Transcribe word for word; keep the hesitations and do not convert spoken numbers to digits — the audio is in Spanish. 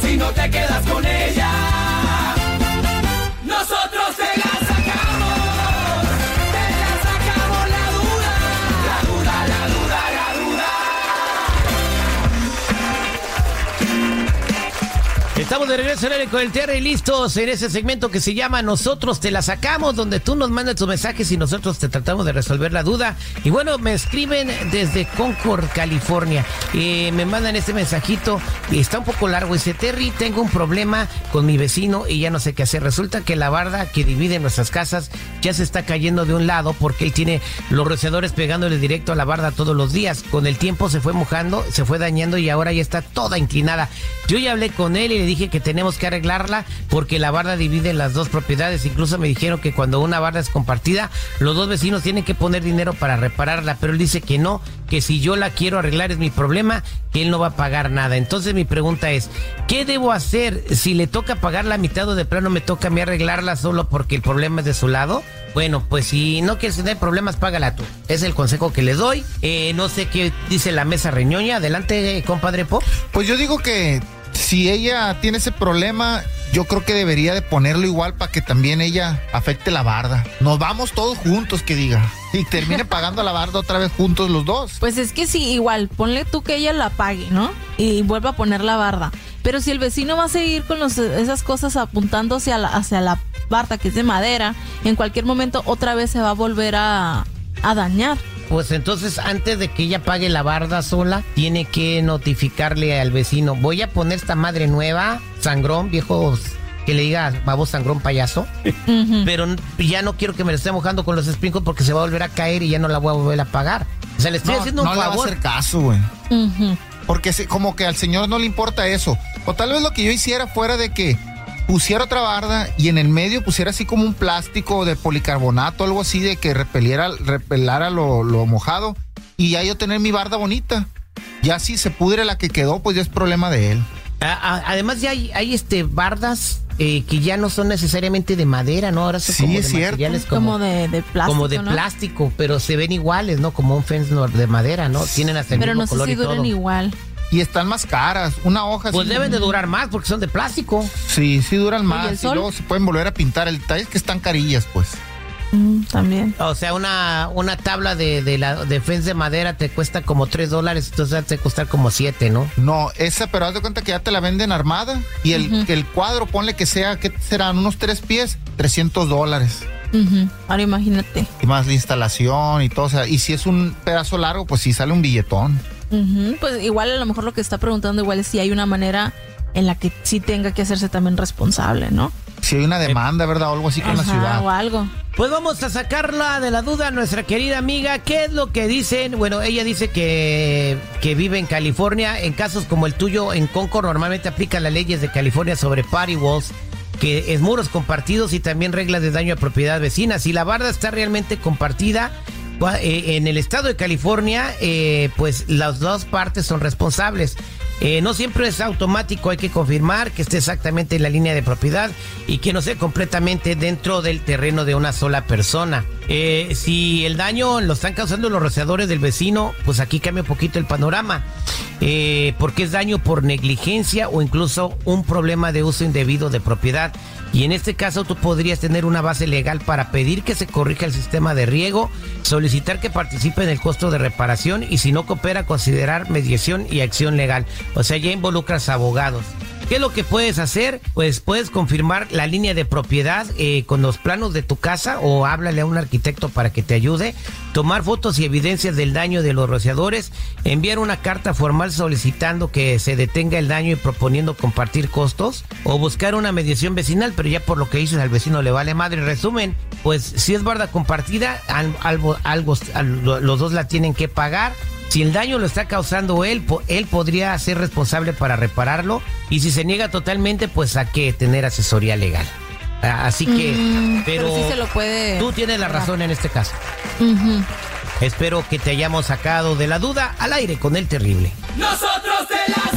si no te quedas con ella. Nosotros te la sacamos, te la sacamos la duda, la duda, la duda, la duda. Estamos de regreso en el con el Terry, listos en ese segmento que se llama Nosotros te la sacamos, donde tú nos mandas tus mensajes y nosotros te tratamos de resolver la duda. Y bueno, me escriben desde Concord, California. Eh, me mandan este mensajito y está un poco largo. Dice: Terry, tengo un problema con mi vecino y ya no sé qué hacer. Resulta que la barda que divide nuestras casas ya se está cayendo de un lado porque él tiene los rociadores pegándole directo a la barda todos los días. Con el tiempo se fue mojando, se fue dañando y ahora ya está toda inclinada. Yo ya hablé con él y le dije que tenemos que arreglarla porque la barda divide las dos propiedades. Incluso me dijeron que cuando una barda es compartida, los dos vecinos tienen que poner dinero para repararla, pero él dice que no, que si yo la quiero arreglar es mi problema, que él no va a pagar nada. Entonces mi pregunta es, ¿qué debo hacer? Si le toca pagar la mitad o de plano me toca a mí arreglarla solo porque el problema es de su lado. Bueno, pues si no quieres tener problemas, págala tú. Es el consejo que le doy. Eh, no sé qué dice la mesa reñoña. Adelante, compadre Pop. Pues yo digo que si ella tiene ese problema, yo creo que debería de ponerlo igual para que también ella afecte la barda. Nos vamos todos juntos, que diga. Y termine pagando la barda otra vez juntos los dos. Pues es que sí, igual, ponle tú que ella la pague, ¿no? Y vuelva a poner la barda. Pero si el vecino va a seguir con los, esas cosas apuntando hacia la, hacia la barda que es de madera, en cualquier momento otra vez se va a volver a, a dañar. Pues entonces, antes de que ella pague la barda sola, tiene que notificarle al vecino: voy a poner esta madre nueva, sangrón, viejo, que le diga baboso, sangrón, payaso. Uh-huh. Pero ya no quiero que me lo esté mojando con los sprinkles porque se va a volver a caer y ya no la voy a volver a pagar. O sea, le estoy no, haciendo un no favor. No le va a hacer caso, güey. Uh-huh. Porque se, como que al señor no le importa eso. O tal vez lo que yo hiciera fuera de que pusiera otra barda y en el medio pusiera así como un plástico de policarbonato, algo así, de que repeliera, repelara lo, lo mojado, y ya yo tener mi barda bonita. Ya si se pudre la que quedó, pues ya es problema de él. Además ya hay, hay este bardas eh, que ya no son necesariamente de madera, ¿no? Ahora son sí, como es de cierto. materiales como, como de, de plástico, como de ¿no? plástico, pero se ven iguales, ¿no? Como un fence de madera, ¿no? Tienen hasta el pero mismo no sé color si y todo. duran igual. Y están más caras. Una hoja... Pues sí, deben de durar más porque son de plástico. Sí, sí duran más. ¿Y el y sol? luego se pueden volver a pintar. El detalle es que están carillas, pues. Mm, también. O sea, una, una tabla de, de la de fence de madera te cuesta como tres dólares, entonces te costar como siete, ¿no? No, esa, pero haz de cuenta que ya te la venden armada. Y el, uh-huh. el cuadro, ponle que sea, ¿qué serán? Unos tres pies, trescientos dólares. Uh-huh. Ahora imagínate. Y más la instalación y todo. O sea, y si es un pedazo largo, pues sí sale un billetón. Uh-huh. Pues igual a lo mejor lo que está preguntando igual es si hay una manera en la que sí tenga que hacerse también responsable, ¿no? Si hay una demanda, ¿verdad? O algo así con Ajá, la ciudad. O algo. Pues vamos a sacarla de la duda a nuestra querida amiga. ¿Qué es lo que dicen? Bueno, ella dice que, que vive en California. En casos como el tuyo, en Concord, normalmente aplican las leyes de California sobre party walls, que es muros compartidos, y también reglas de daño a propiedad vecina. Si la barda está realmente compartida, en el estado de California, eh, pues las dos partes son responsables. Eh, no siempre es automático, hay que confirmar que esté exactamente en la línea de propiedad y que no sea completamente dentro del terreno de una sola persona. Eh, si el daño lo están causando los rociadores del vecino, pues aquí cambia un poquito el panorama, eh, porque es daño por negligencia o incluso un problema de uso indebido de propiedad. Y en este caso tú podrías tener una base legal para pedir que se corrija el sistema de riego, solicitar que participe en el costo de reparación y, si no coopera, considerar mediación y acción legal. O sea, ya involucras abogados. ¿Qué es lo que puedes hacer? Pues puedes confirmar la línea de propiedad eh, con los planos de tu casa, o háblale a un arquitecto para que te ayude, tomar fotos y evidencias del daño de los rociadores, enviar una carta formal solicitando que se detenga el daño y proponiendo compartir costos, o buscar una mediación vecinal, pero ya por lo que dices al vecino le vale madre. Resumen, pues si es barda compartida, algo, algo, algo, los dos la tienen que pagar. Si el daño lo está causando él, él podría ser responsable para repararlo, y si se niega totalmente, pues hay que tener asesoría legal. Así que, mm, pero, pero sí se lo puede... tú tienes la razón en este caso. Uh-huh. Espero que te hayamos sacado de la duda al aire con el terrible. Nosotros te la